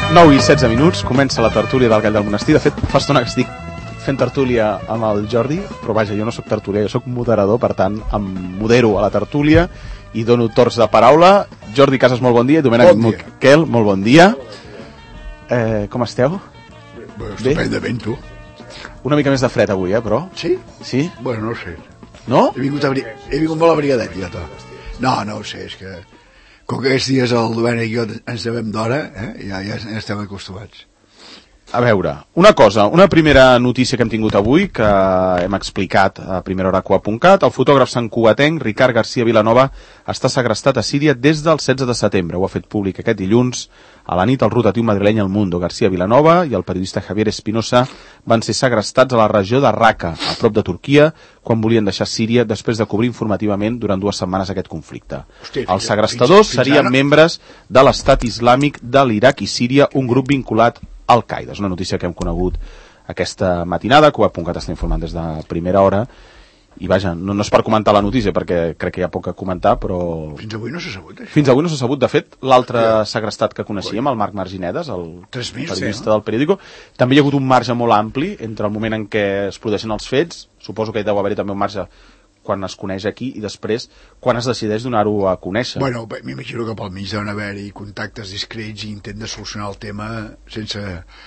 9 i 16 minuts, comença la tertúlia del Gall del Monestir. De fet, fa estona que estic fent tertúlia amb el Jordi, però vaja, jo no sóc tertúlia, jo sóc moderador, per tant, em modero a la tertúlia i dono torns de paraula. Jordi Casas, molt bon dia, i Domènec Moquel, molt bon dia. Com esteu? Estupendament, tu. Una mica més de fred avui, però? Sí? Sí? Bueno, no ho sé. No? He vingut molt abrigadet, ja, to. No ho sé, és que... Com que aquests dies el Domènec i jo ens devem d'hora, ja estem acostumats. A veure, una cosa, una primera notícia que hem tingut avui, que hem explicat a primerahora.cat, el fotògraf santcugatenc Ricard García Vilanova està segrestat a Síria des del 16 de setembre. Ho ha fet públic aquest dilluns. A la nit, el rotatiu madrileny El Mundo, García Vilanova i el periodista Javier Espinosa van ser segrestats a la regió de Raqqa, a prop de Turquia, quan volien deixar Síria després de cobrir informativament durant 2 setmanes aquest conflicte. Els segrestadors serien membres de l'Estat Islàmic de l'Iraq i Síria, un grup vinculat Al-Qaeda. És una notícia que hem conegut aquesta matinada, que Cugat està informant des de primera hora, i vaja, no és per comentar la notícia, perquè crec que hi ha poc a comentar, però... Fins avui no s'ha sabut, això. Fins avui no s'ha sabut. De fet, l'altre segrestat que coneixíem, el Marc Marginedes, el periodista del periòdico, també hi ha hagut un marge molt ampli entre el moment en què es produeixen els fets, suposo que hi deu haver-hi també un marge quan es coneix aquí, i després quan es decideix donar-ho a conèixer. Bueno, m'imagino que pel mig deuen haver-hi contactes discrets i intent de solucionar el tema sense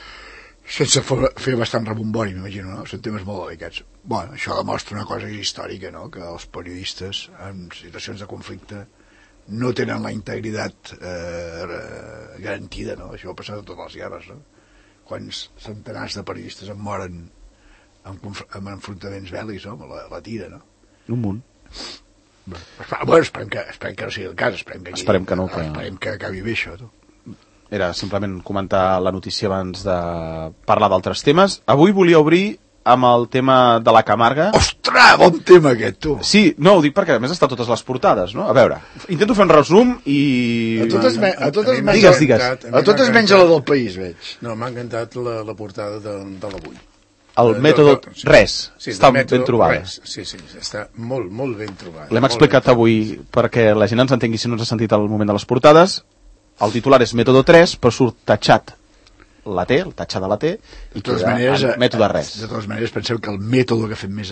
fer bastant rebombori, m'imagino, no? Són temes molt delicats. Bueno, això demostra una cosa històrica, no? Que els periodistes en situacions de conflicte no tenen la integritat garantida, no? Això ha passat a totes les guerres, no? Quants centenars de periodistes en moren en enfrontaments bèl·lics, no? La tira, no? Un munt. Bueno, esperem que no sigui el cas, esperem que acabi bé això, tu. Era simplement comentar la notícia abans de parlar d'altres temes. Avui volia obrir amb el tema de la Camarga. Ostres, bon tema aquest, tu! Sí, no, ho dic perquè a més està a totes les portades, no? A veure, intento fer un resum i... A totes digues. A totes menys la del País, veig. No, m'ha encantat la portada de l'avui. El mètode res, està ben trobada. Sí, està molt, molt ben trobada. L'hem explicat avui perquè la gent ens entengui si no ens ha sentit al moment de les portades. El titular és mètode 3, però surt tatxat la T, el tatxat de la T, i queda el mètode res. De totes maneres, penseu que el mètode que ha fet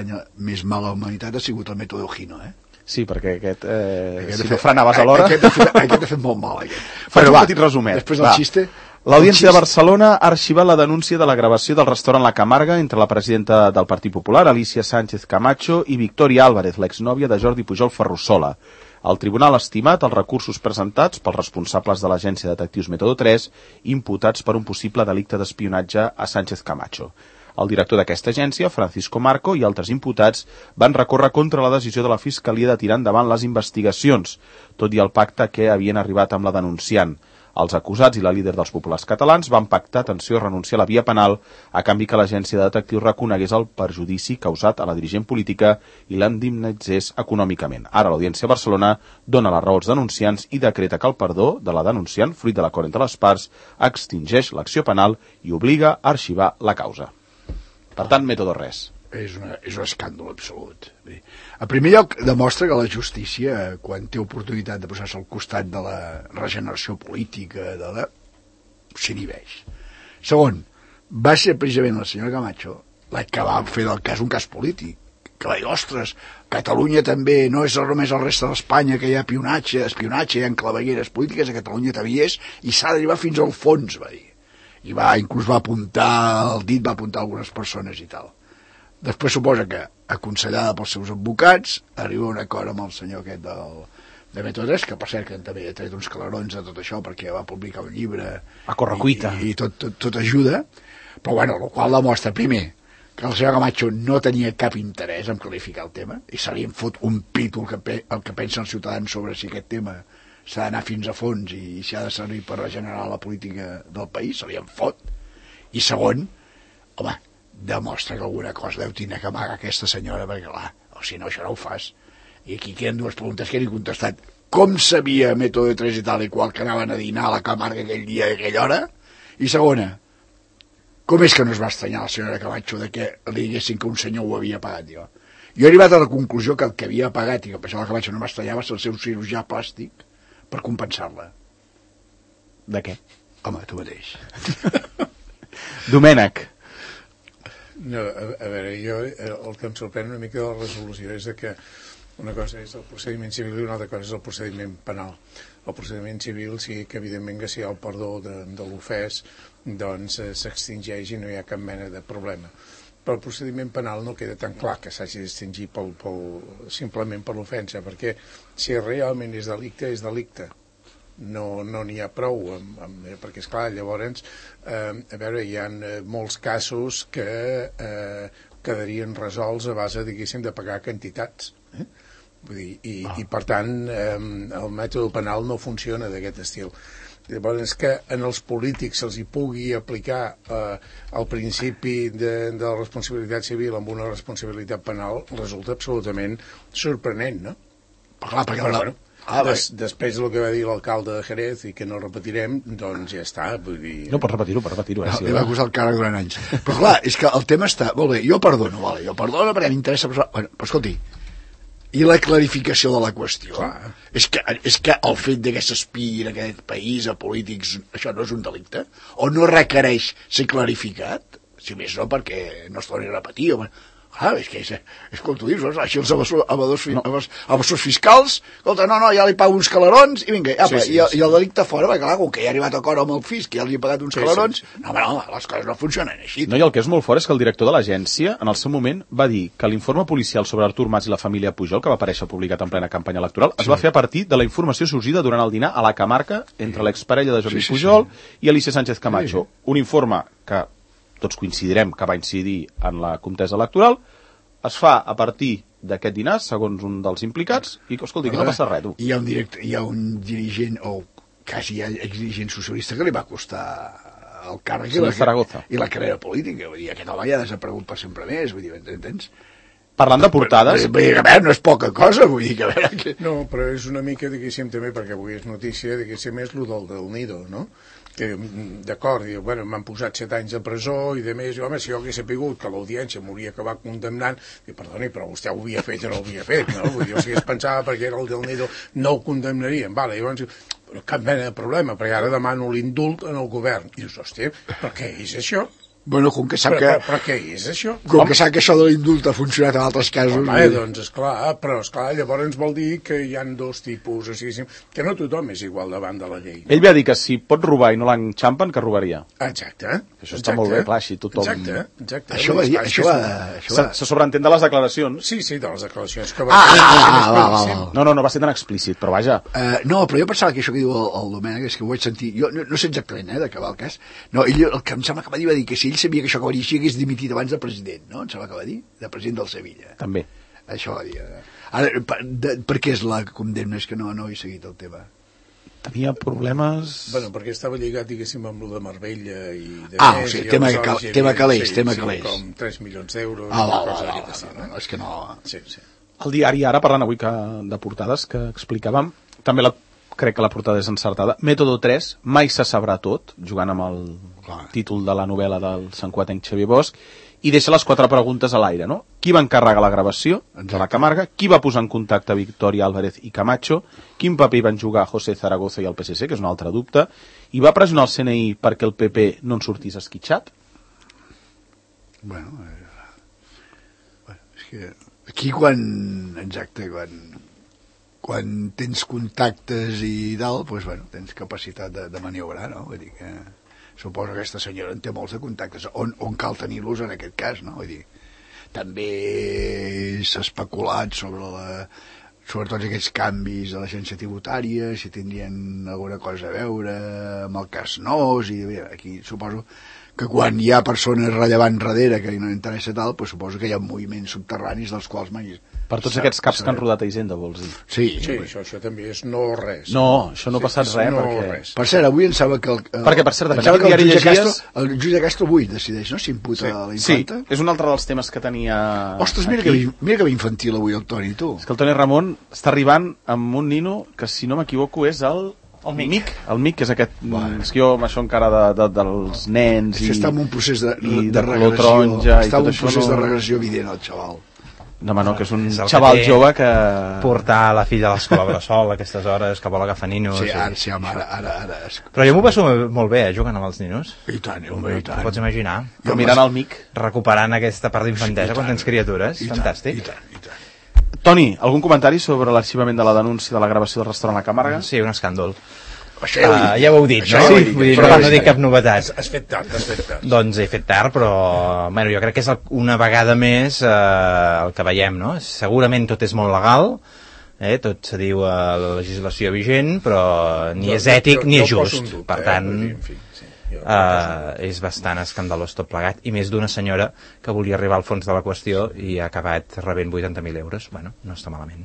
més mal a la humanitat ha sigut el mètode Ojino, Sí, perquè aquest si no frenaves a l'hora... Aquest ha fet molt mal, aquest. Faré un petit resumet. Després del xiste... L'Audiència de Barcelona ha arxivat la denúncia de la gravació del restaurant La Camarga entre la presidenta del Partit Popular, Alicia Sánchez Camacho, i Victoria Álvarez, l'exnòvia de Jordi Pujol Ferrusola. El tribunal ha estimat els recursos presentats pels responsables de l'agència de detectius Mètode 3 imputats per un possible delicte d'espionatge a Sánchez Camacho. El director d'aquesta agència, Francisco Marco, i altres imputats van recórrer contra la decisió de la Fiscalia de tirar endavant les investigacions, tot i el pacte que havien arribat amb la denunciant. Els acusats i la líder dels populars catalans van pactar, atenció, a renunciar a la via penal a canvi que l'agència de detectius reconegués el perjudici causat a la dirigent política i l'indemnitzés econòmicament. Ara l'Audiència de Barcelona dona la raó als denunciants i decreta que el perdó de la denunciant, fruit de l'acord entre les parts, extingeix l'acció penal i obliga a arxivar la causa. Per tant, mètode res. És un escàndol absolut. En primer lloc, demostra que la justícia, quan té oportunitat de posar-se al costat de la regeneració política, s'inhibeix. Segon, va ser precisament la senyora Camacho la que va fer del cas un cas polític. Que va dir, ostres, Catalunya també no és només el reste d'Espanya, que hi ha espionatge, hi ha clavegueres polítiques, a Catalunya també hi és, i s'ha d'arribar fins al fons, va dir. I inclús va apuntar el dit, va apuntar algunes persones i tal. Després suposa que, aconsellada pels seus advocats, arriba a un acord amb el senyor aquest de Mètode 3, que per cert que també ha tret uns calarons de tot això perquè va publicar un llibre a correcuita i tot ajuda, però bueno, el qual demostra primer que el senyor Camacho no tenia cap interès en clarificar el tema i se li en fot un pito el que pensen els ciutadans sobre si aquest tema s'ha d'anar fins a fons i si ha de servir per regenerar la política del país, se li en fot. I segon, home, demostra que alguna cosa deu tenir que amagar aquesta senyora, perquè clar, o si no, això no ho fas. I aquí queden dues preguntes que he contestat. Com sabia Mètode 3 i tal i qual que anaven a dinar a la Camarga aquell dia i aquella hora? I segona, com és que no es va estranyar la senyora Camacho de que li diguessin que un senyor ho havia pagat? Jo he arribat a la conclusió que el que havia pagat i que per això la Camacho no m'estranyava és el seu cirurgià plàstic per compensar-la. De què? Home, tu mateix. Domènec. No, a veure, jo el que em sorprèn una mica de la resolució és que una cosa és el procediment civil i una altra cosa és el procediment penal. El procediment civil sí que evidentment que si hi ha el perdó de l'ofès doncs s'extingeix i no hi ha cap mena de problema. Però el procediment penal no queda tan clar que s'hagi d'extingir simplement per l'ofensa, perquè si realment és delicte. No n'hi ha prou, perquè esclar, llavors a veure, hi ha molts casos que quedarien resolts a base, diguéssim, de pagar quantitats. Vull dir, i per tant el mètode penal no funciona d'aquest estil. Llavors que en els polítics se'ls hi pugui aplicar el principi de la responsabilitat civil amb una responsabilitat penal resulta absolutament sorprenent, no? Clar, perquè després del que va dir l'alcalde de Jerez i que no repetirem, doncs ja està, vull dir... No, pots repetir-ho. Li va acusar el càrrec durant anys. Però clar, és que el tema està... Molt bé, jo perdono perquè m'interessa... Bueno, però escolti, i la clarificació de la qüestió? És que el fet que s'aspiri en aquest país a polítics, això no és un delicte? O no requereix ser clarificat? Si més no, perquè no es torni a repetir, o... és com tu dius, així els evasors fiscals, escolta, no, ja li pago uns calarons i vinga, i el delicte fora, perquè clar, com que ja ha arribat a acord amb el fisc i ja li he pagat uns calarons, no, les coses no funcionen així. No, i el que és molt fort és que el director de l'agència, en el seu moment, va dir que l'informe policial sobre Artur Mas i la família Pujol, que va aparèixer publicat en plena campanya electoral, es va fer a partir de la informació sorgida durant el dinar a la Camarca entre l'exparella de Jordi Pujol i Alicia Sánchez Camacho. Un informe que tots coincidirem que va incidir en la contesa electoral, es fa a partir d'aquest dinar, segons un dels implicats, i, escolti, que no passa res, tu. Hi ha un dirigent, o quasi exdirigent socialista, que li va costar el càrrec i la carrera política. Vull dir, aquest home ja ha desaparegut per sempre més, vull dir, entens? Parlant de portades... A veure, no és poca cosa, vull dir que a veure... No, però és una mica, diguéssim, també, perquè avui és notícia, diguéssim, és el del Nido, no? D'acord, bueno, m'han posat 7 anys de presó i de més, home, si jo hagués sapigut que l'audiència m'hauria acabat condemnant, perdoni, però vostè ho havia fet o no ho havia fet, no? Vull dir, si es pensava perquè era el del Nido no ho condemnarien, vale, llavors, però cap mena de problema, perquè ara demano l'indult en el govern. I dius, hòstia, però què és això? Bueno, com que sap però què és això? Com que sap que això de l'indult ha funcionat en altres casos... Home, doncs, esclar, llavors vol dir que hi ha dos tipus, o sigui, que no tothom és igual davant de la llei. Ell va dir que si pot robar i no l'enxampen, que robaria. Exacte. Això està molt bé, clar, així tothom... Exacte. Això va dir... Se sobreentén de les declaracions. Sí, de les declaracions que va... No va ser tan explícit, però vaja... No, però jo pensava que això que diu el Domènec, és que ho vaig sentir... Jo no sé exactament, d'acabar el cas. No, ell el que em sembla que va dir que si ell sabia que això acabaria així, hagués dimitit abans de president, no? Em sembla que va dir, de president del Sevilla. També. Això va dir. Ara, per què és la condemna? És que no he seguit el tema. Tenia problemes... Bueno, perquè estava lligat, diguéssim, amb lo de Marbella i de més... O sigui, tema calés. Com 3 milions d'euros. És que no... Sí. El diari Ara, parlant avui de portades que explicàvem, també crec que la portada és encertada. Método 3, mai se sabrà tot, jugant amb el títol de la novel·la del santcuatenc Xavier Bosch, i deixa les 4 preguntes a l'aire, no? Qui va encarregar la gravació de la Camarga? Qui va posar en contacte Victoria Álvarez i Camacho? Quin paper hi van jugar José Zaragoza i el PSC, que és un altre dubte? I va pressionar el CNI perquè el PP no en sortís esquitxat? Bueno, és que aquí quan tens contactes i tal, doncs, bueno, tens capacitat de maniobrar, no? Vull dir que suposo que aquesta senyora en té molts de contactes, on cal tenir-los en aquest cas, no? Vull dir, també s'ha especulat sobre tots aquests canvis de l'agència tributària, si tindrien alguna cosa a veure amb el cas Nos, i aquí suposo que quan hi ha persones rellevants darrere que no interessa tal, doncs suposo que hi ha moviments subterranis dels quals mai... Per tots aquests caps que han rodat a Hisenda, vols dir? Sí, això també és no res. No, això no ha passat res, perquè... Per cert, avui em sembla que... Perquè, per cert, depèn del diari llegies... El jutge Castro avui decideix, no?, si imputa la infanta. Sí, és un altre dels temes que tenia... Ostres, mira que infantil avui el Toni, tu. És que el Toni Ramon està arribant amb un nino que, si no m'equivoco, és el Mic. El Mic, que és aquest... És que jo amb això encara dels nens i... Està en un procés de regressió. Està en un procés de regressió evident, el xaval. No, home, no, que és un És el que xaval té jove que... portar la filla a l'escola bressol a aquestes hores, que vol agafar ninos. Sí, ara, home, ara... Però jo m'ho passo molt bé, jugant amb els ninos. I tant, home, i tant. Pots imaginar? Però mirant el mic. Recuperant aquesta part d'infantesa quan tens criatures. Fantàstic. I tant. Toni, algun comentari sobre l'arxivament de la denúncia de la gravació del restaurant a Camarga? Sí, un escàndol. Això ja ho he dit. Ja ho heu dit, Això no? ja ho he dit. Vull dir, Però no dic cap novetat. Has fet tard. Doncs he fet tard, però bueno, jo crec que és una vegada més el que veiem, no? Segurament tot és molt legal, tot se diu a la legislació vigent, però ni és ètic ni és just. Per tant, és bastant escandalós tot plegat, i més d'una senyora que volia arribar al fons de la qüestió i ha acabat rebent 80.000 euros. Bueno, no està malament.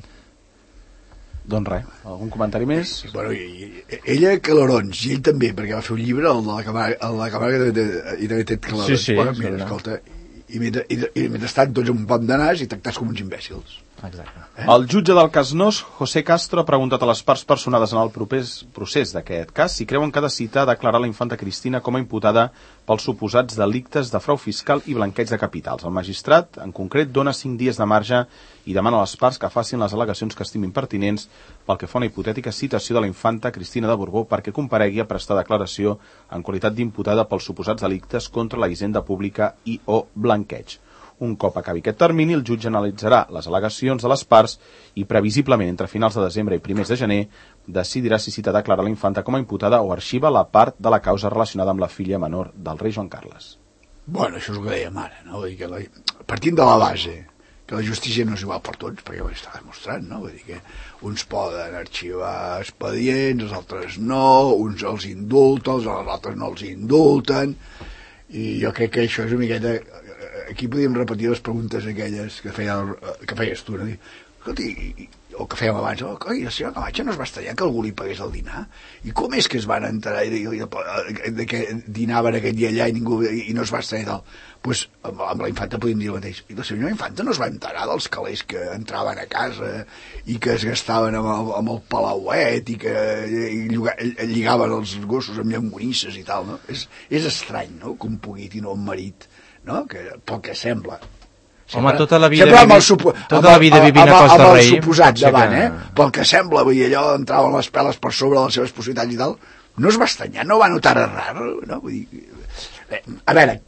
Doncs res, algun comentari més? Bueno, ella calorons, i ell també, perquè va fer un llibre, el de la Camarga, i també té calorons. Sí, bueno, mira, escolta, i mentrestant tots amb un pom de nas i tractats com uns imbècils. Exacte. El jutge del cas Nos, José Castro, ha preguntat a les parts personades en el procés d'aquest cas si creuen que ha de citar a declarar la infanta Cristina com a imputada pels suposats delictes de frau fiscal i blanqueig de capitals. El magistrat, en concret, dona 5 dies de marge i demana a les parts que facin les al·legacions que estimin pertinents pel que fa una hipotètica citació de la infanta Cristina de Borbó perquè comparegui a prestar declaració en qualitat d'imputada pels suposats delictes contra la hisenda pública i o blanqueig. Un cop acabi aquest termini, el jutge analitzarà les al·legacions de les parts i, previsiblement, entre finals de desembre i primers de gener, decidirà si cita a declarar la infanta com a imputada o arxiva la part de la causa relacionada amb la filla menor del rei Joan Carles. Bueno, això és el que dèiem ara, no? Vull dir que partint de la base que la justícia no és igual per tots, perquè ho està demostrant, no? Vull dir que uns poden arxivar expedients, els altres no, uns els indulten, els altres no els indulten, i jo crec que això és una miqueta... Aquí podíem repetir les preguntes aquelles que feies tu, no? Escolti, o que fèiem abans, oi, el senyor Camacho no es va estranyar que algú li pagués el dinar? I com és que es van enterar de que dinaven aquest dia allà i no es va estranyar tal? Doncs amb la infanta podíem dir el mateix. I la senyora infanta no es va enterar dels calés que entraven a casa i que es gastaven amb el palauet i que lligaven els gossos amb llonganisses i tal, no? És estrany, no?, que un pugui tenir un marit, no?, que pel que sembla. Home, tota la vida vivint a Costa Rei. Amb el suposat davant, pel que sembla, vull dir, allò entraven les peles per sobre de les seves possibilitats i tal, no es va estranyar, no va notar res rar, no? Vull dir, a veure,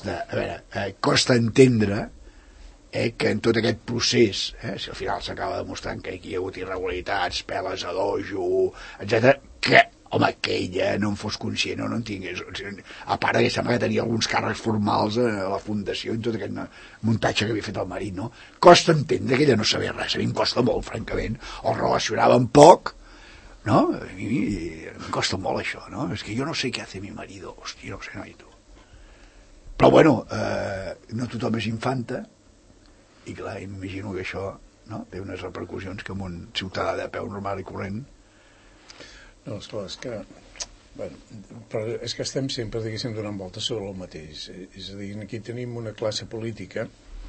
costa entendre que en tot aquest procés, si al final s'acaba demostrant que aquí hi ha hagut irregularitats, peles a dojo, etc, que, home, que ella no en fos conscient o no en tingués, a part que sembla que tenia alguns càrrecs formals a la fundació i tot aquest muntatge que havia fet el marit, no? Costa entendre que ella no sabia res, a mi em costa molt, francament, o relacionava amb poc, no? A mi em costa molt això, no? És que jo no sé què hace mi marido, hòstia, no sé, no, i tu. Però bueno, no tothom és infanta, i clar, m'imagino que això, no?, té unes repercussions que en un ciutadà de peu normal i corrent. No, esclar, és que... Bueno, però és que estem sempre, diguéssim, donant voltes sobre el mateix. És a dir, aquí tenim una classe política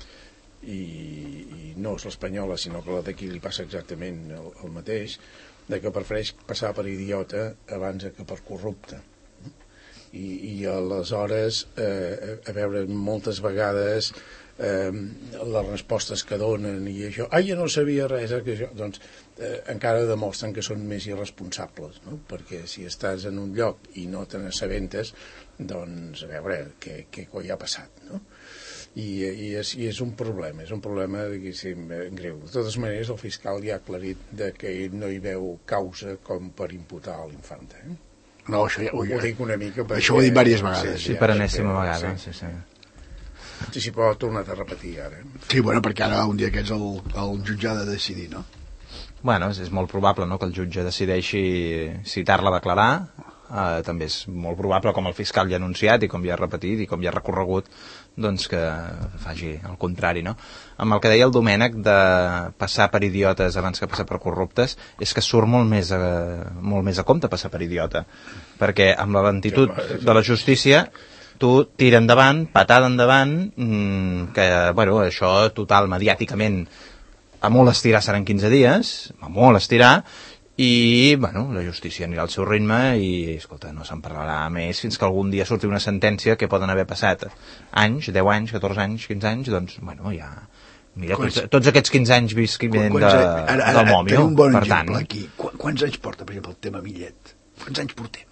i no és l'espanyola, sinó que la d'aquí li passa exactament el mateix, de que prefereix passar per idiota abans que per corrupte. I aleshores, a veure, moltes vegades les respostes que donen i això, jo no sabia res, que això, doncs encara demostren que són més irresponsables, no? Perquè si estàs en un lloc i no te n'assabentes, doncs a veure què hi ha passat, no? I és un problema, diguéssim, greu. De totes maneres, el fiscal ja ha aclarit que ell no hi veu causa com per imputar a l'infanta, No, això ja ho dic una mica perquè... Això ho he dit diverses vegades. Sí, per enèsima vegada, sí. Sí, però ho ha tornat a repetir ara. Sí, bueno, perquè ara un dia aquests el jutge ha de decidir, no? Bueno, és molt probable, no?, que el jutge decideixi citar-la a declarar. També és molt probable, com el fiscal ja ha anunciat i com ja ha repetit i com ja ha recorregut, doncs que faci el contrari, no? Amb el que deia el Domènec de passar per idiotes abans que passar per corruptes, és que surt molt més a compte passar per idiota, perquè amb la lentitud de la justícia tu tira endavant, patada endavant, que, bueno, això total, mediàticament, a molt estirar seran 15 dies, a molt estirar, i, bueno, la justícia anirà al seu ritme i, escolta, no se'n parlarà més fins que algun dia surti una sentència que poden haver passat anys, 10 anys, 14 anys, 15 anys, doncs, bueno, ja Mira, tots aquests 15 anys visquiment del mòmio, tenim un bon per exemple tant... aquí. Quants anys porta, per exemple, el tema Millet? Quants anys portem?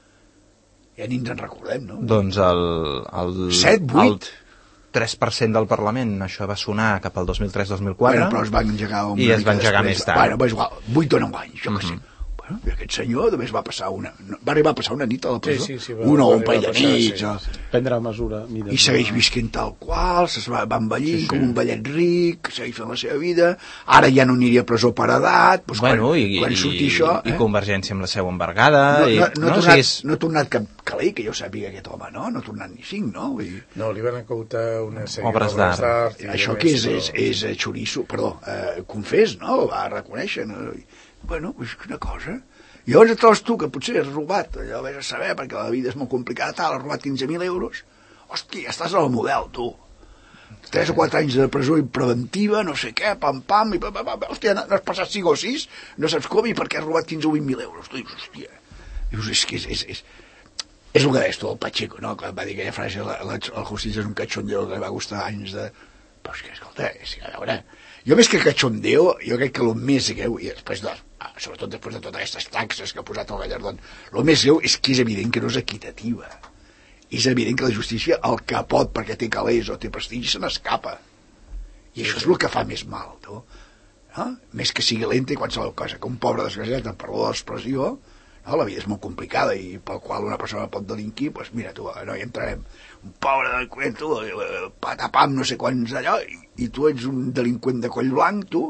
Ja ni ens en recordem, no? Doncs el 7, 8? El 3% del Parlament, això va sonar cap al 2003-2004. Bueno, però es va engegar i es va engegar més tard. Bueno, és igual, 8 o 9 anys, jo què sé. Bueno, i aquest senyor només va arribar a passar una nit a la presó, una o un parell de nits, prendre mesura, i segueix visquent tal qual, va envellint com un vellet ric, segueix fent la seva vida, ara ja no aniria a presó per edat, doncs bueno, quan surti això... I Convergència amb la seu embargada... No ha tornat cap calé, que jo sàpiga aquest home, no? No ha tornat ni 5, no? No, li van encautar una sèrie d'obres d'art. Això que és xoriço, perdó, confés, no? Va reconèixer, no? Bueno, és una cosa. I llavors et trobes tu, que potser has robat, allò vés a saber, perquè la vida és molt complicada, has robat 15.000 euros. Hòstia, estàs al model, tu. 3 o 4 anys de presó preventiva, no sé què, pam, i hòstia, no has passat 5 o 6, no saps com, i per què has robat 15 o 20.000 euros. Tu dius, hòstia, és que és el que deies tu, el Pacheco, no? Que va dir aquella frase, la justícia és un cachondeo que li va costar anys de... Però és que, escolta, a veure... Jo més que cachondeo, jo crec que el més greu, i després sobretot després de totes aquestes taxes que ha posat el Gallardón, el més greu és que és evident que no és equitativa. És evident que la justícia, el que pot perquè té calés o té prestigi, se n'escapa. I això és el que fa més mal, tu. No? Més que sigui lenta i qualsevol cosa, que un pobre desgraciat, amb perdó de l'expressió, no? La vida és molt complicada i pel qual una persona pot delinquir, doncs mira, tu, no hi entrarem. Un pobre delinqüent, tu, patapam, no sé quants allò, i tu ets un delinqüent de coll blanc, tu,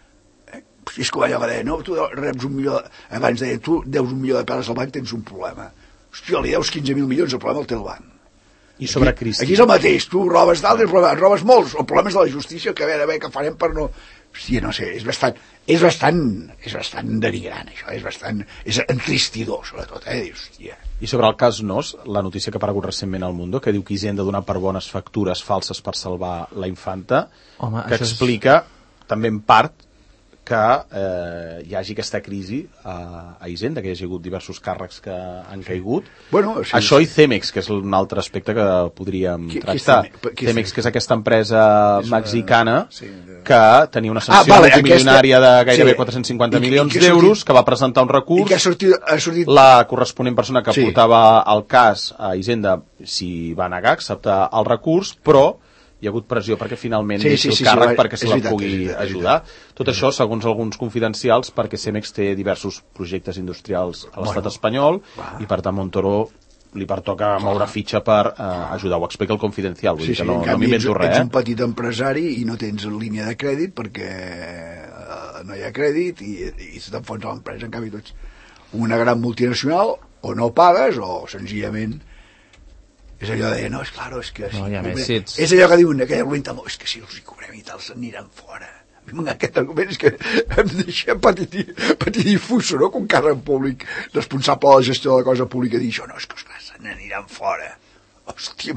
és com allò que deia, no? Tu reps $1 milió, abans deia, tu deus $1 milió de peles al banc, tens un problema. Hòstia, li deus 15.000 milions, el problema el té el banc. I sobre Cristi. Aquí és el mateix, tu robes d'altres, robes molts, el problema és de la justícia, que a veure què farem per no... Hòstia, no sé, és bastant denigrant, això, és entristidor, sobretot, dius, hòstia. I sobre el cas Nos, la notícia que ha aparegut recentment al Mundo, que diu que Hisenda ha donat per bones factures falses per salvar la infanta, home, que explica, també en part, que hi hagi aquesta crisi a Hisenda, que hi hagi hagut diversos càrrecs que han caigut. Bueno, sí, això i Cemex, que és un altre aspecte que podríem tractar. Cemex, que és aquesta empresa mexicana que tenia una sanció multimilionària de gairebé 450 milions d'euros, que va presentar un recurs. I que ha sortit... La corresponent persona que portava el cas a Hisenda s'hi va negar a acceptar el recurs, però hi ha hagut pressió perquè finalment deixi el càrrec perquè se la pugui ajudar. Tot això, segons alguns confidencials, perquè Cemex té diversos projectes industrials a l'estat espanyol i per tant Montoro li pertoca moure fitxa per ajudar. Ho explica el confidencial, vull dir que no m'invento res. Ets un petit empresari i no tens línia de crèdit perquè no hi ha crèdit i se t'enfonsa l'empresa. En canvi, tu ets una gran multinacional o no pagues o senzillament és allò de, no, és clar, és que... No, és allò que diuen, aquella argumenta, és que si els hi cobrem i tal, s'aniran fora. A mi aquest argument és que em deixa patidifuso, no? Que un càrrec públic responsable de la gestió de la cosa pública dir això, no, és que esclar, se n'aniran fora. Hòstia,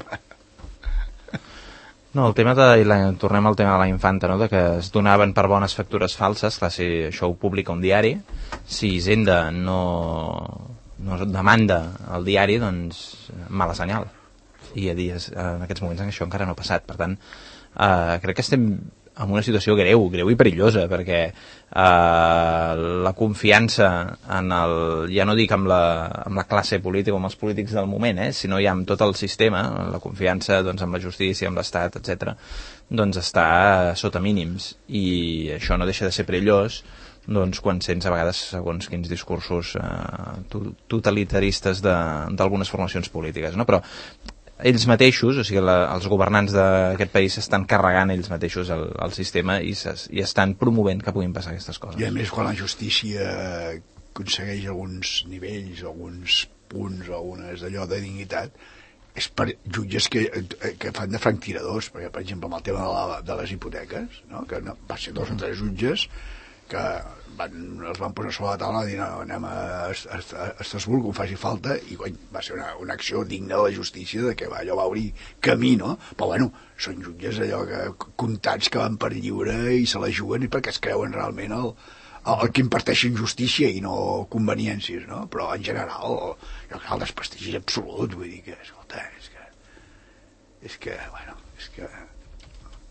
No, el tema tornem al tema de la infanta, no? De que es donaven per bones factures falses, clar, si això ho publica un diari, si Hisenda no demanda el diari, doncs mala senyal. I en aquests moments això encara no ha passat. Per tant, crec que estem en una situació greu i perillosa, perquè la confiança en ja no dic amb la classe política o amb els polítics del moment, sinó ja amb tot el sistema, la confiança doncs, amb la justícia, amb l'Estat, etc., doncs està sota mínims. I això no deixa de ser perillós doncs, quan sents a vegades segons quins discursos totalitaristes d'algunes formacions polítiques, no? Però ells mateixos, o sigui, els governants d'aquest país estan carregant ells mateixos el sistema i estan promovent que puguin passar aquestes coses. I a més, quan la justícia aconsegueix alguns nivells, alguns punts, algunes d'allò de dignitat, és per jutges que fan de franctiradors, perquè, per exemple, amb el tema de les hipoteques, no? Que va ser 2 o 3 jutges que els van posar sobre la taula i dir, no, anem a Estrasburg, com faci falta, i va ser una acció digna de la justícia, de que allò va obrir camí, no? Però bueno, són jutges allò comptats que van per lliure i se la juguen i perquè es creuen realment el que imparteixen justícia i no conveniències, no? Però en general el desprestigi és absolut, vull dir que, escolta, és que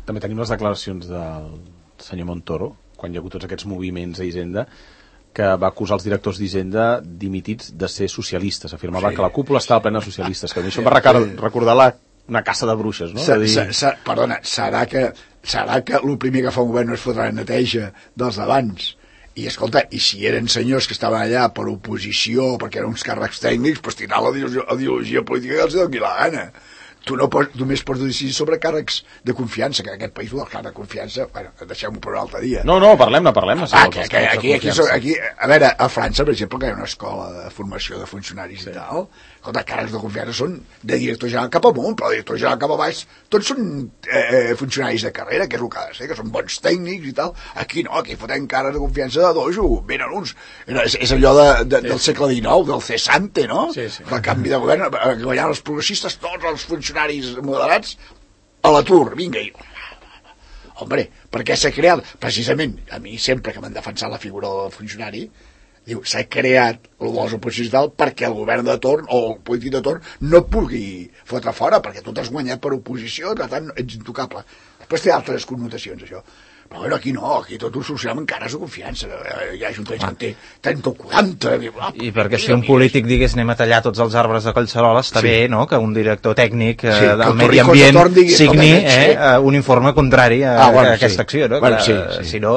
també tenim les declaracions del senyor Montoro, quan hi ha hagut tots aquests moviments a Hisenda, que va acusar els directors d'Hisenda dimitits de ser socialistes. Afirmava que la cúpula estava plena de socialistes, que a mi això em va recordar una caça de bruixes, no? Perdona, serà que el primer que fa un govern no es fotrà en neteja dels d'abans? I escolta, i si eren senyors que estaven allà per oposició, perquè eren uns càrrecs tècnics, doncs tindrà la ideologia política que els doni la gana. Tu no només pots decidir sobre càrrecs de confiança, que en aquest país el càrrec de confiança, bueno, deixem-ho per un altre dia. No, parlem-ne. Aquí, a veure, a França, per exemple, que hi ha una escola de formació de funcionaris i tal, escolta, càrrecs de confiança són de director general cap amunt, però de director general cap a baix, tots són funcionaris de carrera, que és el que ha de ser, que són bons tècnics i tal. Aquí no, aquí fotem càrrecs de confiança de dojo, venen uns... És allò del segle XIX, del cesante, no? El canvi de govern, guanyant els progressistes, tots els funcionaris moderats a l'atur, vinga, hombre, perquè s'ha creat precisament, a mi sempre que m'han defensat la figura del funcionari, diu, s'ha creat el dels oposicions tal perquè el govern de torn o el polític de torn no et pugui fotre fora, perquè tu t'has guanyat per oposició, per tant ets intocable. Després té altres connotacions, això. Però bueno, aquí no, aquí tot ho solucionem en cares de confiança. Hi ha ajuntaments que té 30 o 40... I perquè si un polític digués anem a tallar tots els arbres de Collserola, està bé, no?, que un director tècnic del medi ambient signi un informe contrari a aquesta acció, no? Si no,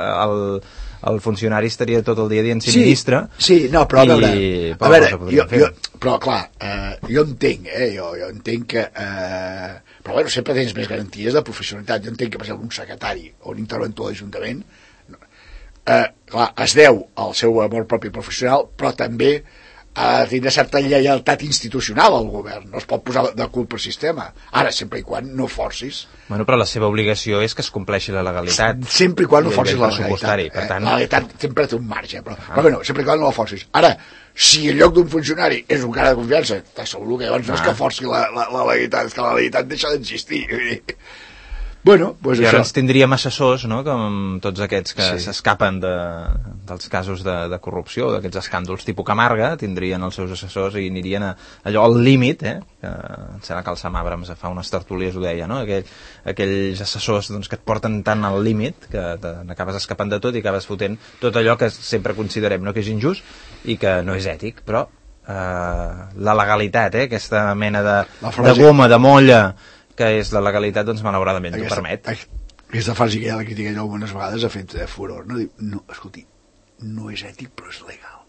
el funcionari estaria tot el dia dient ministre. Sí, no, però a veure, però clar, jo entenc, jo entenc que... però bueno, sempre tens més garanties de professionalitat. Jo entenc que, per exemple, un secretari o un interventor de l'Ajuntament clar, es deu al seu amor propi professional, però també ha de tindre certa lleialtat institucional al govern. No es pot posar de culpa al sistema. Ara, sempre i quan no forcis... Bueno, però la seva obligació és que es compleixi la legalitat. Sempre i quan no forcis la legalitat. Per tant... La legalitat sempre té un marge, però bueno, sempre i quan no la forcis. Ara, si en lloc d'un funcionari és un cara de confiança, t'asseguro que llavors no és que forci la legalitat, és que la legalitat deixa d'existir. Bueno, pues i ara ens tindríem assessors, no?, com tots aquests que s'escapen dels casos de corrupció, d'aquests escàndols tipus Camarga, tindrien els seus assessors i anirien allò al límit, que em sembla que el Sam Abrams fa unes tertúlies ho deia, no?, aquells assessors doncs, que et porten tant al límit que n'acabes escapant de tot i acabes fotent tot allò que sempre considerem, no?, que és injust i que no és ètic, però la legalitat, aquesta mena de goma, de molla que és la legalitat, doncs malauradament t'ho permet. Aquesta frase que ja la critiquem algunes vegades ha fet furor, no? Diu, no, escolti, no és ètic però és legal.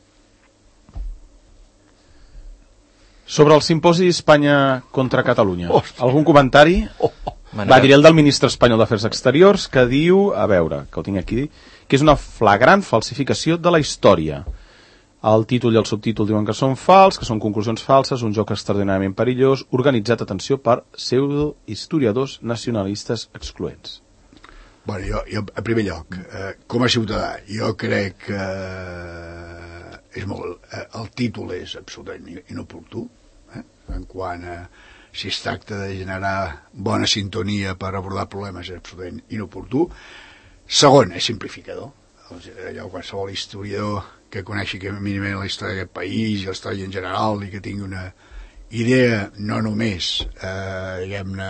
Sobre el simposi Espanya contra Catalunya, algun comentari? Va dir el del ministre espanyol d'Afers Exteriors, que diu, a veure, que ho tinc aquí, que és una flagrant falsificació de la història. El títol i el subtítol diuen que són fals, que són conclusions falses, un joc extraordinàriament perillós, organitzat, atenció, per pseudohistoriadors nacionalistes excloents. Bueno, jo en primer lloc, com a ciutadà, jo crec que és el títol és absolutament inoportú, en quant a si es tracta de generar bona sintonia per abordar problemes és absolutament inoportú. Segon, és simplificador. Allò, qualsevol historiador que coneixi que mínimament la història d'aquest país i la història en general i que tingui una idea no només diguem-ne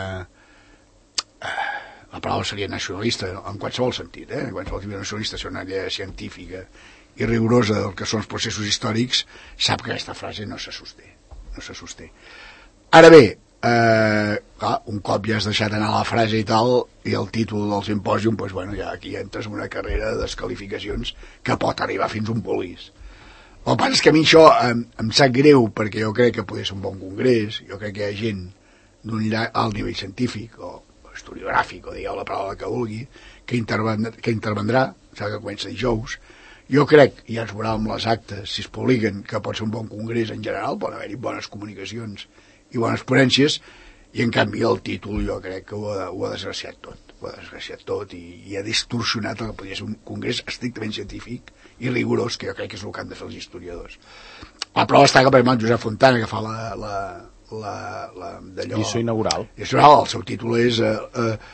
la paraula seria nacionalista en qualsevol sentit, en qualsevol tipus de nacionalista, és una idea científica i rigorosa del que són els processos històrics, sap que aquesta frase no se sosté. Ara bé, clar, un cop ja has deixat anar la frase i tal, i el títol del simpòsium, doncs bueno, ja aquí entres en una carrera de desqualificacions que pot arribar fins un polís. El que passa és que a mi això em sap greu, perquè jo crec que podria ser un bon congrés, jo crec que hi ha gent d'un alt nivell científic o historiogràfic, o digueu la paraula que vulgui, que intervendrà, sembla que comença dijous. Jo crec, i ja es veurà amb les actes, si es publiquen, que pot ser un bon congrés en general, poden haver-hi bones comunicacions i bones ponències, i en canvi el títol jo crec que ho ha desgraciat tot, i ha distorsionat el que podria ser un congrés estrictament científic i rigorós, que jo crec que és el que han de fer els historiadors. La prova està que per exemple Josep Fontana, que fa la lliçó inaugural, el seu títol és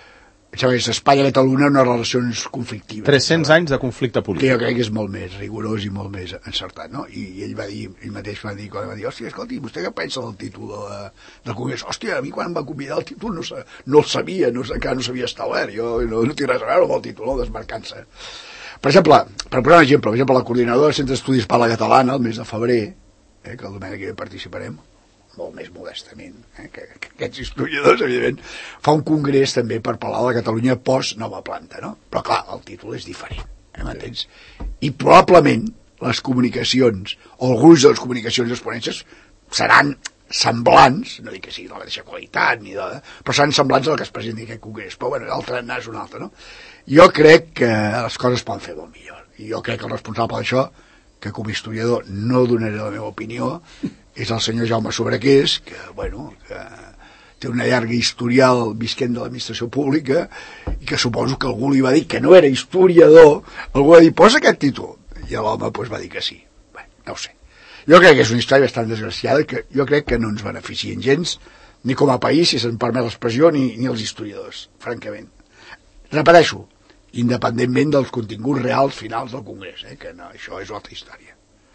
és Espanya-Catalunya unes relacions conflictives. 300 anys de conflicte Que polític. jo crec que és molt més rigorós i molt més encertat, no? I ell va dir, ell mateix va dir, hòstia, escolti, vostè què pensa del títol del Congrés? Hòstia, a mi quan em va convidar el títol no el sabia, encara no s'havia establert, jo no tinc res a veure amb el títol, no, desmarcant-se. Per exemple, per posar un exemple, la coordinadora del Centre d'Estudis Parla Catalana, el mes de febrer, que el Domènec hi participarem, molt més modestament, que aquests historiadors, evidentment, fa un congrés també per parlar de Catalunya post-nova planta, no? Però clar, el títol és diferent, m'entens? I probablement les comunicacions, o el gruix de les comunicacions i les ponències seran semblants, no dic que sigui de la mateixa qualitat, però seran semblants al que es presenti aquest congrés, però bueno, el tarannà és un altre, no? Jo crec que les coses poden fer molt millor, i jo crec que el responsable d'això, que com a historiador no donaré la meva opinió, és el senyor Jaume Sobrequés, que, bueno, que té una llarga historial visquent de l'administració pública i que suposo que algú li va dir que no era historiador, algú va dir, posa aquest títol, i l'home pues, va dir que sí. Bé, no ho sé. Jo crec que és una història bastant desgraciada, que jo crec que no ens beneficien gens, ni com a país, si se'n permet l'expressió, ni els historiadors, francament. Repeteixo, independentment dels continguts reals finals del Congrés, que no, això és altra història.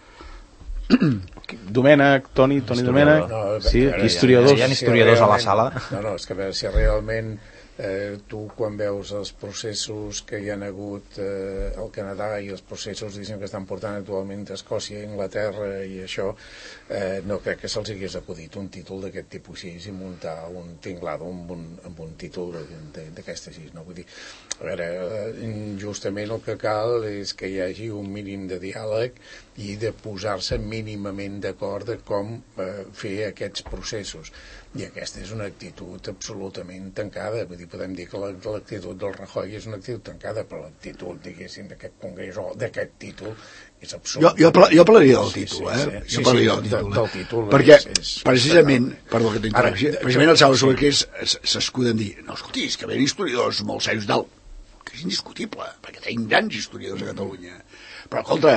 Domènec, Toni Domènec, sí, historiadors. Hi ha historiadors a la sala. No, és que a veure, si realment tu quan veus els processos que hi ha hagut al Canadà i els processos diguem, que estan portant actualment a Escòcia, Anglaterra i això, no crec que se'ls hagués acudit un títol d'aquest tipus així i muntar un tinglado amb un títol d'aquesta així, no? Vull dir, a veure, justament el que cal és que hi hagi un mínim de diàleg i de posar-se mínimament d'acord de com fer aquests processos. I aquesta és una actitud absolutament tancada. Vull dir, podem dir que l'actitud del Rajoy és una actitud tancada, però l'actitud, diguéssim, d'aquest congrés o d'aquest títol és absolutament... Jo parlaria del títol, Jo parlaria del títol. Perquè, precisament, perdó que t'interrompi, precisament el Jaume Sobrequés s'escuda en dir, no, escolti, és que ve historiadors molt serios dalt, que és indiscutible, perquè tenim grans historiadors a Catalunya. Però, escolta,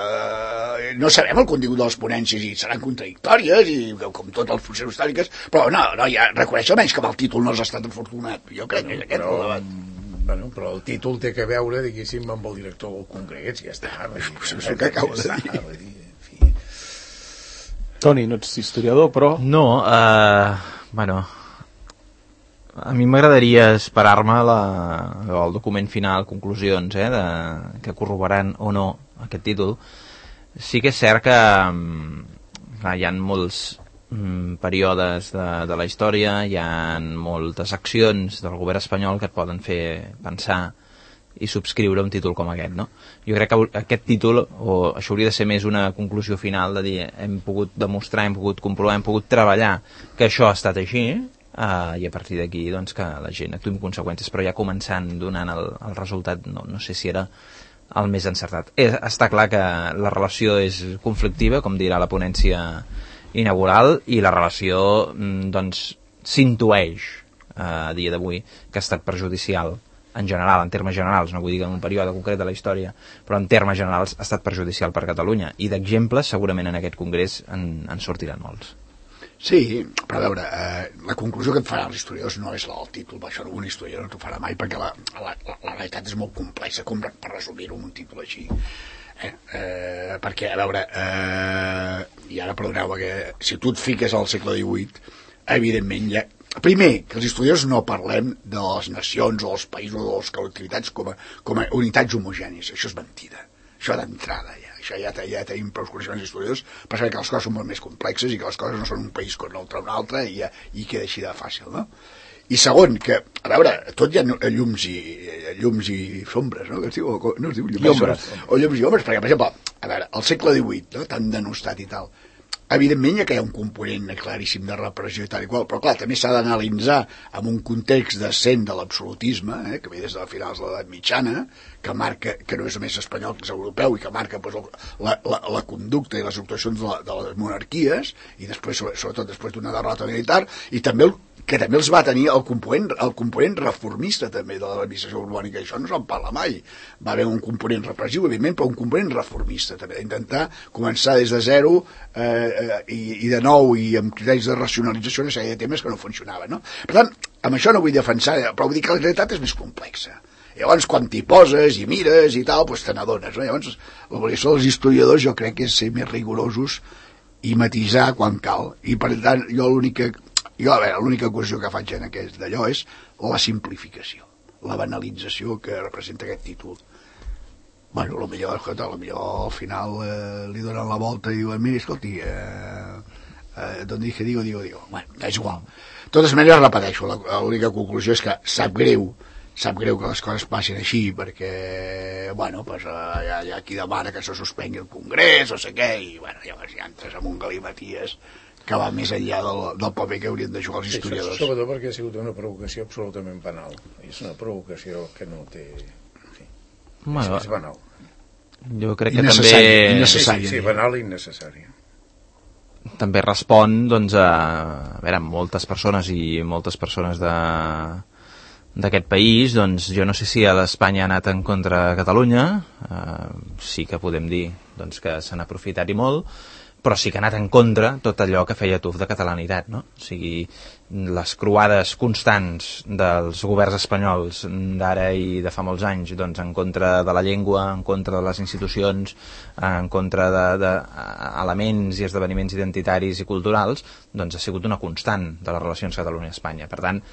no sabem el contingut de les ponències i seran contradictòries i com tots els processos històrics, però no, ja reconeix almenys que amb el títol no has estat afortunat. Jo crec que és aquest el debat. Bueno, però el títol té que veure, diguéssim, amb el director del Congrés, ja està. Això que acabo de dir. Toni, no ets historiador, però... No, bueno... A mi m'agradaria esperar-me el document final, conclusions, que corroboraran o no aquest títol. Sí que és cert que hi ha molts períodes de la història, hi ha moltes accions del govern espanyol que et poden fer pensar i subscriure un títol com aquest, no? Jo crec que aquest títol, o això hauria de ser més una conclusió final, de dir, hem pogut demostrar, hem pogut comprovar, hem pogut treballar que això ha estat així, i a partir d'aquí doncs, que la gent actuï amb conseqüències, però ja començant donant el resultat no sé si era el més encertat. Està clar que la relació és conflictiva, com dirà la ponència inaugural, i la relació doncs s'intueix a dia d'avui que ha estat perjudicial en general, en termes generals, no vull dir en un període concret de la història, però en termes generals ha estat perjudicial per Catalunya, i d'exemples segurament en aquest congrés en sortiran molts. Sí, però a veure, la conclusió que et faran els historiadors no és la del títol, això un historiador no t'ho farà mai, perquè la realitat és molt complexa com per resumir-ho amb un títol així. Perquè, a veure, i ara perdoneu, que si tu et fiques al segle XVIII, evidentment ja... Primer, que els historiadors no parlem de les nacions o dels països o de les col·lectivitats com a unitats homogenis, això és mentida, això d'entrada ja. Això ja tenim prou coneixements historiadors per saber que les coses són molt més complexes i que les coses no són un país contra un altre i queda així de fàcil, no? I segon, que, a veure, tot hi ha llums i sombres, no? Que es diu, no es diu llums i ombres. O llums i ombres, perquè, per exemple, a veure, al segle XVIII, no? Tan denostat i tal, evidentment ja que hi ha un component claríssim de repressió i tal i qual, però clar, també s'ha d'analitzar en un context descent de l'absolutisme, que ve des de finals de l'edat mitjana, que marca, que no és més espanyol que és europeu, i que marca pues, la conducta i les actuacions de les monarquies, i després, sobretot després d'una derrota militar, i també que també els va tenir el component reformista també de l'administració borbònica, això no se'n parla mai. Va haver un component repressiu, evidentment, però un component reformista també, d'intentar començar des de zero i de nou i amb criteris de racionalització una sèrie de temes que no funcionaven, no? Per tant, amb això no vull defensar, però vull dir que la realitat és més complexa. Llavors, quan t'hi poses i mires i tal, doncs te n'adones, no? Llavors, l'obligació dels historiadors jo crec que és ser més rigorosos i matisar quan cal. I per tant, l'única acusació que faig en aquest d'allò és la simplificació, la banalització que representa aquest títol. Bueno, potser al final li donen la volta i diuen, mira, escolti, donde dije digo. Bueno, és igual. De totes maneres, repeteixo, l'única conclusió és que sap greu que les coses passin així, perquè, bueno, pues, hi ha qui demana que se suspengui el Congrés, o sé què, i, bueno, llavors ja entres en un galimaties que va més enllà del paper que haurien de jugar els historiadors. Sí, sobretot perquè ha sigut una provocació absolutament banal. És una provocació que no té... Sí. Bueno, és banal. Jo crec que també... Sí, banal i innecessària. També respon, doncs, a veure, moltes persones d'aquest país, doncs jo no sé si l'Espanya ha anat en contra de Catalunya, sí que podem dir doncs, que s'han aprofitat i molt, però sí que ha anat en contra tot allò que feia tuf de catalanitat, no? O sigui, les croades constants dels governs espanyols d'ara i de fa molts anys, doncs en contra de la llengua, en contra de les institucions, en contra d'elements i esdeveniments identitaris i culturals, doncs ha sigut una constant de les relacions Catalunya-Espanya. Per tant,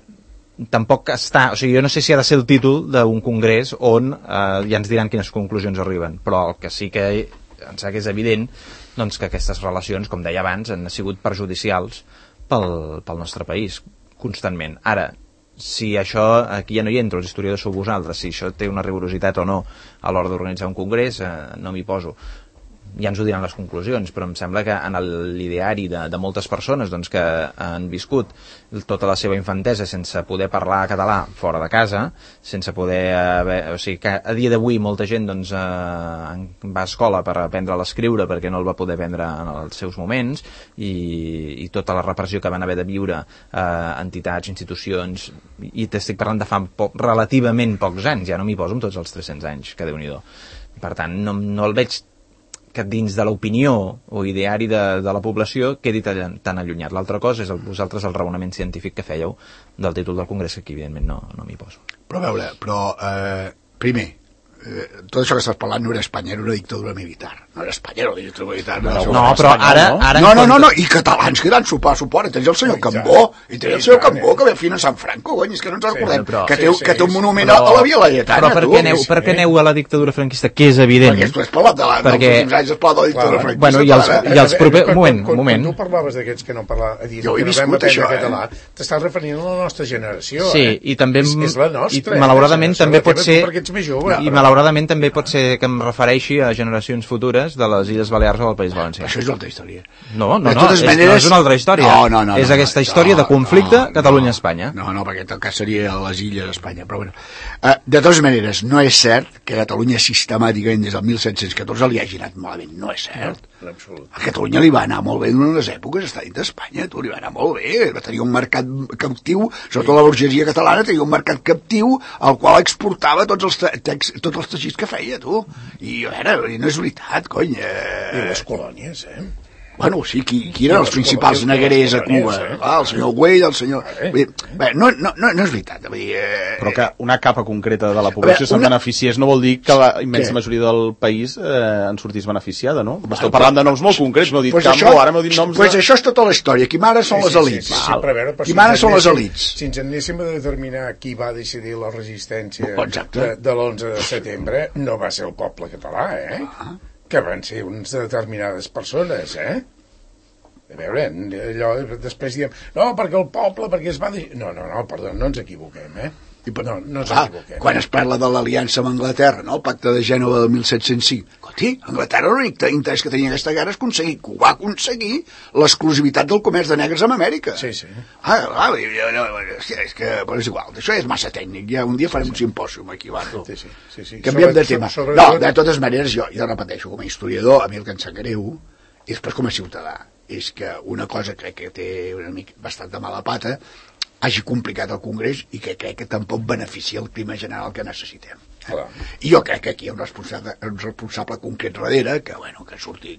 tampoc està... O sigui, jo no sé si ha de ser el títol d'un congrés on ja ens diran quines conclusions arriben, però el que sí que em sembla que és evident doncs que aquestes relacions, com deia abans, han sigut perjudicials pel nostre país, constantment. Ara, si això, aquí ja no hi entro, els historiadors sou vosaltres, si això té una rigorositat o no a l'hora d'organitzar un congrés, no m'hi poso. Ja ens ho diran les conclusions, però em sembla que en l'ideari de moltes persones doncs, que han viscut tota la seva infantesa sense poder parlar català fora de casa, sense poder... o sigui, que a dia d'avui molta gent doncs, va a escola per aprendre a l'escriure perquè no el va poder aprendre en els seus moments i tota la repressió que van haver de viure entitats, institucions, i t'estic parlant de fa relativament pocs anys, ja no m'hi poso amb tots els 300 anys, que Déu-n'hi-do. Per tant, no el veig que dins de l'opinió o ideari de la població quedi tan allunyat. L'altra cosa és vosaltres el raonament científic que fèieu del títol del Congrés, que evidentment no m'hi poso. Però a veure, primer, tot això que estàs parlant no era Espanya, era una dictadura militar. No era Espanya, era una dictadura militar. No, però ara... No, i catalans que dan suport. Tens el senyor Cambó, i tens el senyor Cambó que ve financant Franco, és que no ens recordem, que té un monument a la Via Laietana. Però per què aneu a la dictadura franquista, que és evident? Perquè tu has parlat dels últims anys, has parlat de la dictadura franquista. Bueno, i els propers... Un moment. Quan tu parlaves d'aquests que no parlaven, jo he viscut això, t'estàs referint a la nostra generació. Sí, i també... És la nostra. I malauradament també pot ser... Perquè ets més jove. I malauradament també pot ser que em refereixi a generacions futures de les Illes Balears o del País Valencià. Això és una altra història. No és una altra història. No. És aquesta història de conflicte Catalunya-Espanya. No, perquè en tot cas seria a les Illes d'Espanya. Però bueno, de totes maneres, no és cert que Catalunya sistemàticament des del 1714 li hagi anat malament. No és cert. A Catalunya li va anar molt bé durant les èpoques està dins d'Espanya. Li va anar molt bé. Va tenir un mercat captiu, sobretot la burgesia catalana tenia un mercat captiu al qual exportava tots els teixits que feia, tu. I a veure, no és veritat, cony. I les colònies, Bueno, sí, qui eren els principals negrers a Cuba? El senyor Güell, el senyor... Bé, no és veritat. Però que una capa concreta de la població se'n beneficiés no vol dir que la immensa majoria del país en sortís beneficiada, no? M'esteu parlant de noms molt concrets, m'heu dit Campo, ara m'heu dit noms... Doncs això és tota la història. Qui mana són les elits. Qui mana són les elits. Si ens anéssim a determinar qui va decidir la resistència de l'11 de setembre, no va ser el poble català, que van ser unes determinades persones, A veure, allò, després diem, no, perquè el poble, perquè es va... No, perdó, no ens equivoquem, No ens equivoquem. Quan es parla de l'aliança amb Anglaterra, no? El pacte de Gènova del 1705, escolti, Anglaterra l'únic interès que tenia aquesta guerra és aconseguir, que ho va aconseguir, l'exclusivitat del comerç de negres amb Amèrica. Sí. És que, però és igual, això és massa tècnic, ja un dia farem un simpòsium aquí, Sí. Canviem de tema. No, de totes maneres, jo repeteixo, com a historiador, a mi el que em sap greu, i després com a ciutadà, és que una cosa crec que té una mica bastant de mala pata hagi complicat el Congrés i que crec que tampoc beneficia el clima general que necessitem. I jo crec que aquí hi ha un responsable concret darrere que surti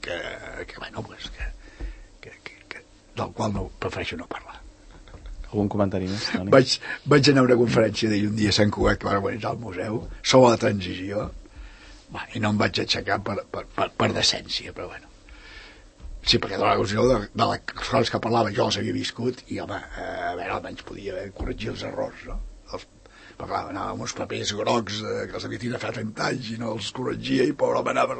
del qual no prefereixo no parlar. Algun comentari més, Toni? Vaig anar a una conferència d'ell un dia a Sant Cugat que va organitzar al museu sobre la transició i no em vaig aixecar per decència, però bueno. Sí, perquè de la condició de les coses que parlava jo les havia viscut i home, a veure, almenys podia corregir els errors, no? Però clar, anava amb uns papers grocs que els havia tirat fa 30 anys i no els corregia i pobre home anava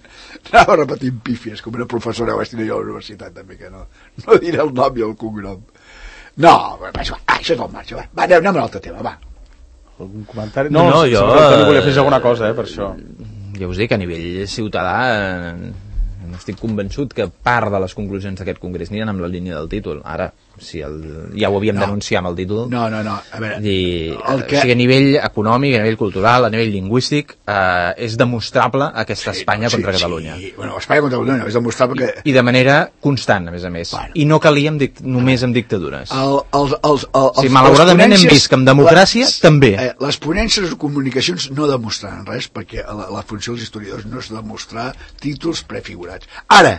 repetint pífies com una professora que vaig tenir jo a la universitat també, que no diré el nom i el cognom. No, això és el marge, va, anem a un altre tema, va. Algun comentari? No, jo... Toni volia fer alguna cosa, per això. Ja us dic, a nivell ciutadà estic convençut que part de les conclusions d'aquest congrés aniran amb la línia del títol. Ara, si ja ho havíem d'anunciar amb el títol. No, a veure... O sigui, a nivell econòmic, a nivell cultural, a nivell lingüístic, és demostrable aquesta Espanya contra Catalunya. Sí. Bueno, Espanya contra Catalunya és demostrable que... I de manera constant, a més. Bueno. I no calia només amb dictadures. Malauradament hem vist que amb democràcia també. Les ponències de comunicacions no demostraran res, perquè la funció dels historiadors no és demostrar títols prefigurats. Ara,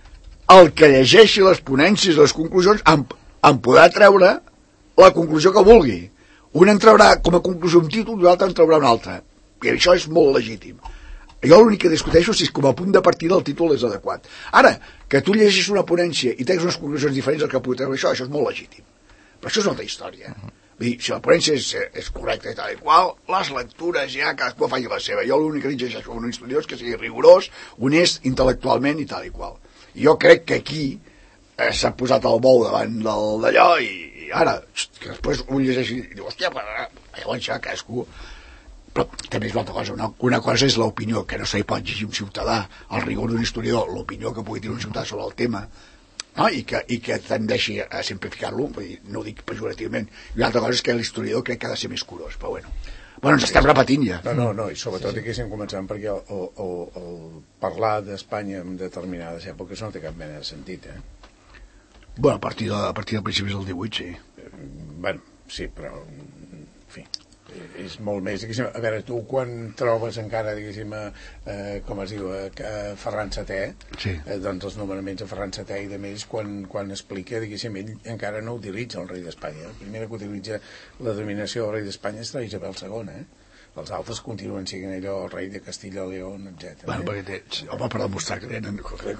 el que llegeixi les ponències i les conclusions en podrà treure la conclusió que vulgui. Un en traurà com a conclusió un títol i l'altre en traurà un altre. I això és molt legítim. Jo l'únic que discuteixo és si com a punt de partida el títol és adequat. Ara, que tu llegis una ponència i tens unes conclusions diferents al que pugui treure això és molt legítim. Però això és una altra història. Vull dir, si la ponència és correcta i tal i qual, les lectures ja cadascú faci la seva. Jo l'únic que llegeixo un historiador és que sigui rigorós, honest intel·lectualment i tal i qual. Jo crec que aquí s'ha posat el bou davant d'allò i ara, que després un llegeixi i diu, hòstia, llavors ja cadascú... Però també és una altra cosa. Una cosa és l'opinió, que no se li pot exigir un ciutadà, el rigor d'un historiador, l'opinió que pugui tenir un ciutadà sobre el tema, no? I que tendeixi a simplificar-lo, no ho dic pejorativament. I una altra cosa és que l'historiador crec que ha de ser més curós, però bueno, ens estem repetint ja. No, i sobretot aquí estem començant perquè el parlar d'Espanya en determinades èpoques no té cap mena de sentit, Bueno, a partir de principis del 18, sí. Bueno, sí, però en fi, és molt més, diguéssim. A veure, tu quan trobes encara, diguéssim, com es diu, Ferran VII, sí. Doncs els nomenaments de Ferran VII i de més, quan explica, diguéssim, ell encara no utilitza el rei d'Espanya. La primera que utilitza la dominació del rei d'Espanya és la Isabel II, Els altres continuen sent allò, el rei de Castilla, León, etc. Bueno, perquè per demostrar que tenen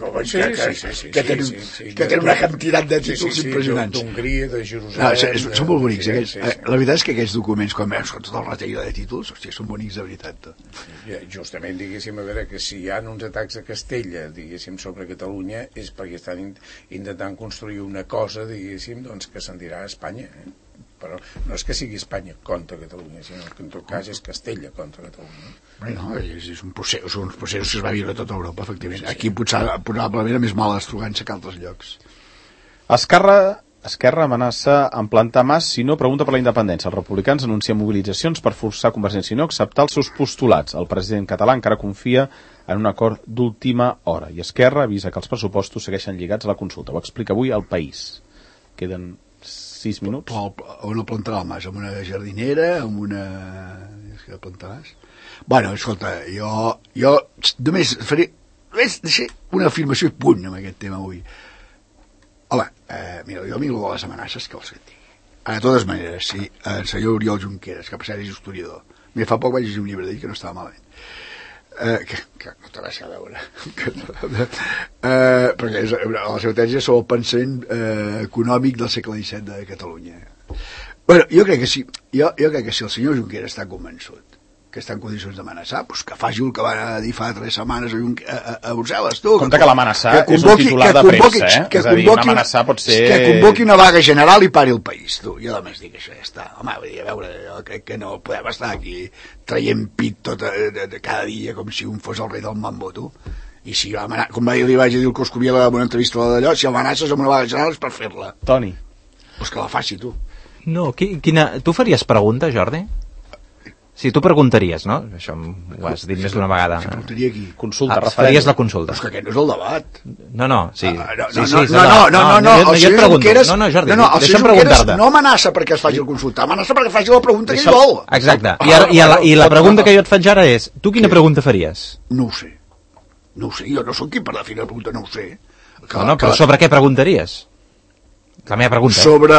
que tenen una quantitat de títols impressionants. D'Hongria, de Jerusalem... Són molt bonics. La veritat és que aquests documents, quan veus tot el retall de títols, hòstia, són bonics de veritat. Justament, diguéssim, a veure, que si hi ha uns atacs a Castella, diguéssim, sobre Catalunya, és perquè estan intentant construir una cosa, diguéssim, doncs que se'n dirà Espanya, però no és que sigui Espanya contra Catalunya, sinó que en tot cas és Castella contra Catalunya. No, és un procés, són uns processos que es va viure a tota Europa, efectivament. Aquí probablement més mala estrugança que altres llocs. Esquerra amenaça en plantar Mas si no pregunta per la independència. Els republicans anuncien mobilitzacions per forçar Convergència i Unió a acceptar els seus postulats. El president català encara confia en un acord d'última hora i Esquerra avisa que els pressupostos segueixen lligats a la consulta. Ho explica avui El País. Queden 6 minuts. On el plantarà el Mas? Amb una jardinera? Amb una... És que el plantaràs? Bueno, escolta, jo només faré una afirmació i punt amb aquest tema avui. Home, mira, jo miro les amenaces que els senti. De totes maneres, si el senyor Oriol Junqueras, que per cert és historiador, mira, fa poc vaig llegir un llibre d'ell que no estava malament, que no té res a veure perquè la seva tesi és sobre el pensament econòmic del segle XVII de Catalunya. Bueno, jo crec que sí, jo crec que si el senyor Junqueras està convençut que està en condicions d'amenaçar, doncs que faci el que va dir fa 3 setmanes a Brussel·les, tu. Compte que l'amenaçar és un titular de premsa, És a dir, una amenaçar pot ser... Que convoqui una vaga general i pari el país, tu. Jo només dic això, ja està. Home, vull dir, a veure, jo crec que no podem estar aquí traient pit cada dia com si un fos el rei del mambo, tu. I si com li vaig dir el Coscubiela en una entrevista d'allò, si amenaces amb una vaga general és per fer-la. Toni. Doncs que la faci, tu. No, tu faries pregunta, Jordi? Si tu preguntaries, no? Això ho has dit més d'una vegada. Si preguntaria aquí. Consulta, faries referèndum. la consulta. Però és que aquest no és el debat. No, sí. No, jo et pregunto. No, Jordi, el deixa'm senyor Junqueras preguntar-te. no amenaça perquè es faci la consulta, amenaça perquè faci la pregunta que ell vol. Exacte. I la pregunta que jo et faig ara és, tu quina pregunta faries? No ho sé, jo no sóc qui per definir la pregunta, no ho sé. No, però sobre què preguntaries? La meva pregunta. Sobre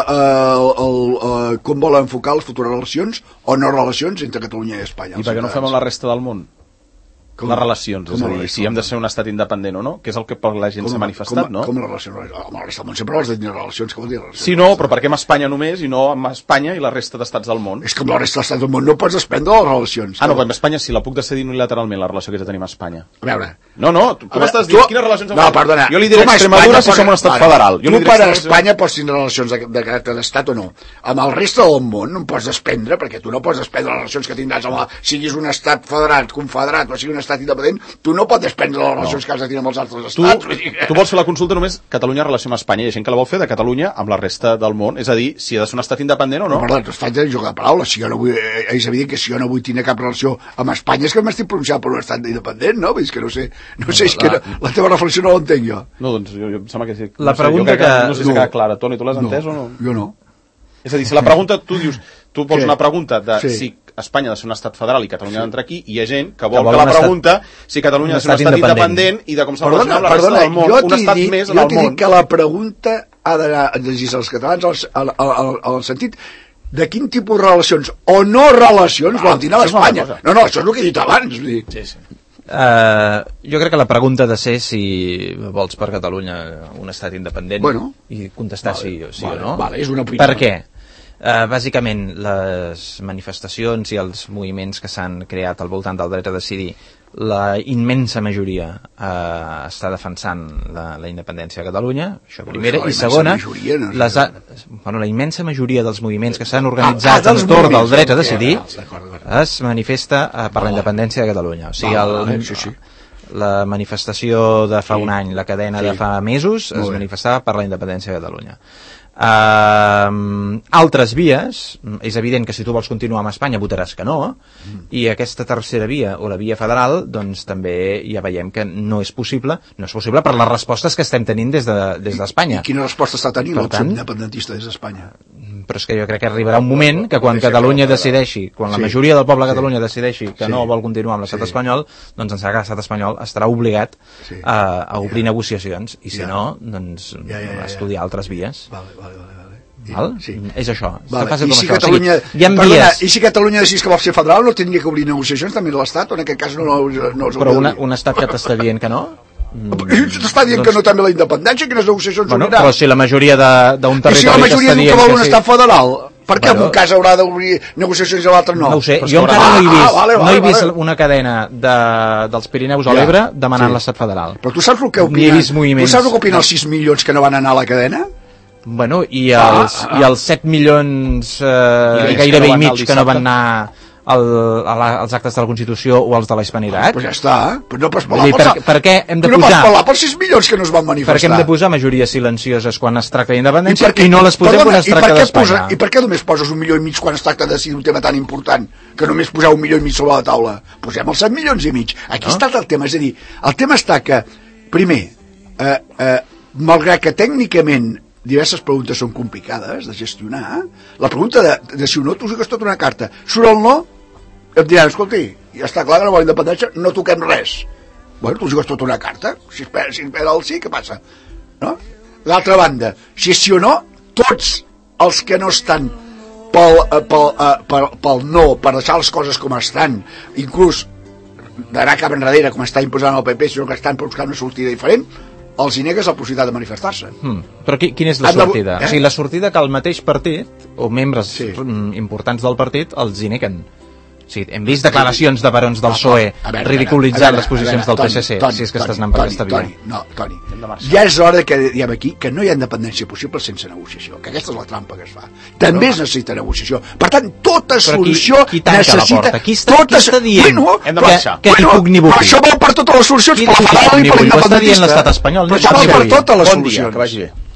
com volen enfocar les futures relacions o no relacions entre Catalunya i Espanya. I per què no fem amb la resta del món? Les relacions, és a dir, si hem de ser un estat independent o no, que és el que la gent s'ha manifestat, no? Com les relacions? Amb la resta del món sempre has de tenir relacions, com vol dir relacions? Sí, no, però per què amb Espanya només i no amb Espanya i la resta d'estats del món? És que amb la resta d'estats del món no pots desprendre les relacions. No, però amb Espanya sí, la puc decidir unilateralment, la relació que ja tenim amb Espanya. A veure... No, tu com estàs dient? Quines relacions amb Espanya? No, perdona. Jo li diré Extremadura si som un estat federal. Tu per Espanya pots tenir relacions de caràcter d'estat o no. Amb el reste del món no em pots desprendre, perquè tu no pots desprendre les relacions que tindràs amb siguis un estat federat, confederat o sigui un estat independent, tu no pots desprendre les relacions que has de tenir amb els altres estats. Tu vols fer la consulta només Catalunya en relació amb Espanya, i hi ha gent que la vol fer de Catalunya amb la resta del món, és a dir, si ha de ser un estat independent o no. Perdó, tu estàs de joc de paraules, si jo no vull, és evident que si jo no vull tenir cap relació amb Espanya és que m'estic pronunciant per un estat independent, no? És que no sé, és que la teva reflexió no l'entenc jo. No, doncs jo em sembla que sí. La pregunta que... No sé si queda clara. Toni, tu l'has entès o no? Jo no. És a dir, si la pregunta, tu dius, tu vols una pregunta de si Espanya ha de ser un estat federal i Catalunya ha d'entrar aquí, i hi ha gent que vol que la pregunta si Catalunya ha de ser un estat independent i de com s'ha relacionat amb la resta del món, un estat més en el món. Jo t'he dit que la pregunta ha d'anar a dirigir als catalans al sentit de quin tipus de relacions o no relacions volen tenir amb Espanya. No, això és el que he dit abans. Sí. Jo crec que la pregunta ha de ser si vols per Catalunya un estat independent i contestar sí o no. És una opinió. Per què? Bàsicament les manifestacions i els moviments que s'han creat al voltant del dret a decidir, la immensa majoria està defensant la independència de Catalunya, això primera, i segona la immensa majoria dels moviments que s'han organitzat entorn del dret a decidir es manifesta per la independència de Catalunya, o sigui la manifestació de fa un any, la cadena de fa mesos es manifestava per la independència de Catalunya. Altres vies, és evident que si tu vols continuar amb Espanya votaràs que no, i aquesta tercera via o la via federal doncs també ja veiem que no és possible per les respostes que estem tenint des d'Espanya. I quina resposta està tenint l'opció independentista des d'Espanya? Però és que jo crec que arribarà un moment que quan Catalunya decideixi, quan la majoria del poble de Catalunya decideixi que no vol continuar amb l'estat espanyol, doncs em sembla que l'estat espanyol estarà obligat a obrir negociacions, i si no, doncs estudiar altres vies. Val? Sí. És això. I si Catalunya decidís que vol ser federal, no tindria que obrir negociacions també a l'Estat, o en aquest cas no els però un estat que t'està dient que no? T'està dient que no també la independència, quines negociacions obrirà? Però si la majoria d'un territori... I si la majoria diu que vol un estat federal, per què en un cas haurà d'obrir negociacions i l'altre no? No ho sé, jo encara no he vist una cadena dels Pirineus a l'Ebre demanant l'estat federal. Però tu saps el que opinen els 6 milions que no van anar a la cadena? Bueno, i els 7 milions gairebé i mig que no van anar als actes de la Constitució o als de la Hispanitat. Pues ja està, però no pots per què hem de posar... No pots parlar pels 6 milions que no es van manifestar. Per què hem de posar majories silencioses quan es tracta d'independència i no les posem quan es tracta d'Espanya? I per què només poses 1,5 milions quan es tracta de decidir un tema tan important que només posar 1,5 milions sobre la taula? Posem els 7 milions i mig. Aquí està el tema, és a dir, el tema està que, primer, malgrat que tècnicament diverses preguntes són complicades de gestionar, la pregunta de si o no, tu jugues tota una carta. Surt el no, et diran, escolti, ja està clar que no vol independència, no toquem res. Bueno, tu jugues tota una carta, si espera el sí, què passa? No? L'altra banda, si és sí o no, tots els que no estan pel no, per deixar les coses com estan, inclús d'anar cap enrere, com està imposant el PP, sinó que estan buscant una sortida diferent, els hi negues la possibilitat de manifestar-se. Però quina és la sortida? O sigui, la sortida que el mateix partit, o membres importants del partit, els hi neguen. O sigui, hem vist declaracions de barons del PSOE ridiculitzant les posicions del PSC, si és que estàs anant per aquesta via. Toni, ja és hora que diguem aquí que no hi ha independència possible sense negociació, que aquesta és la trampa que es fa. També es necessita negociació. Per tant, tota solució necessita... Qui està dient que ni puc ni vull? Això val per totes les solucions, per la federal i per l'independentista. Però això val per l'estat espanyol. Però això val per totes les solucions. Bon dia, que vagi bé.